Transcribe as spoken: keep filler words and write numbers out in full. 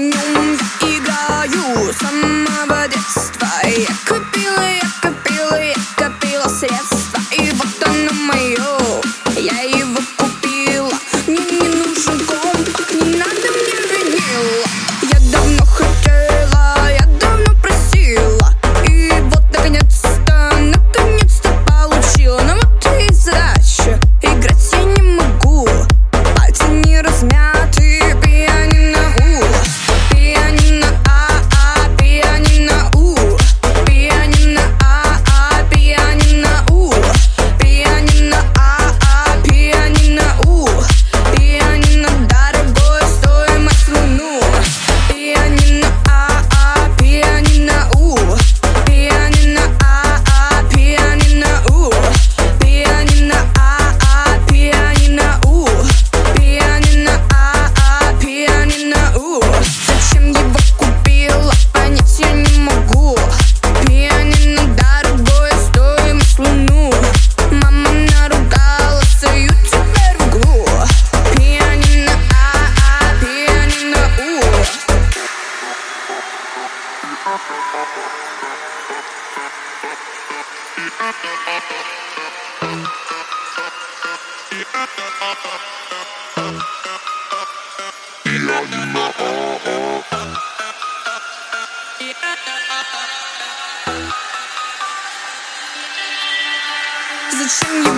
нем я играю с самого детства. Я копила, я копила, я копила средства, и вот оно мое, я его купила. Мне не нужен комп, не надо мне винила. Я давно хотела, я давно просила, и вот наконец-то, наконец-то получила. Но вот и задача, играть я не могу, пальцы не размяты, пианино у, пианино а-а, пианино у, пианино а-а, пианино у, пианино а-а, пианино у, пианино дорогое, стоимость луну, пианино а-а, пианино у, пианино а-а, пианино у, пианино а-а, пианино у, пианино а-а, пианино у. Зачем его купила, понять я не могу. Пианино дорогое, стоимость луну. Мама наругала, сою теперь в углу. Пианино а-а, пианино у. Зачем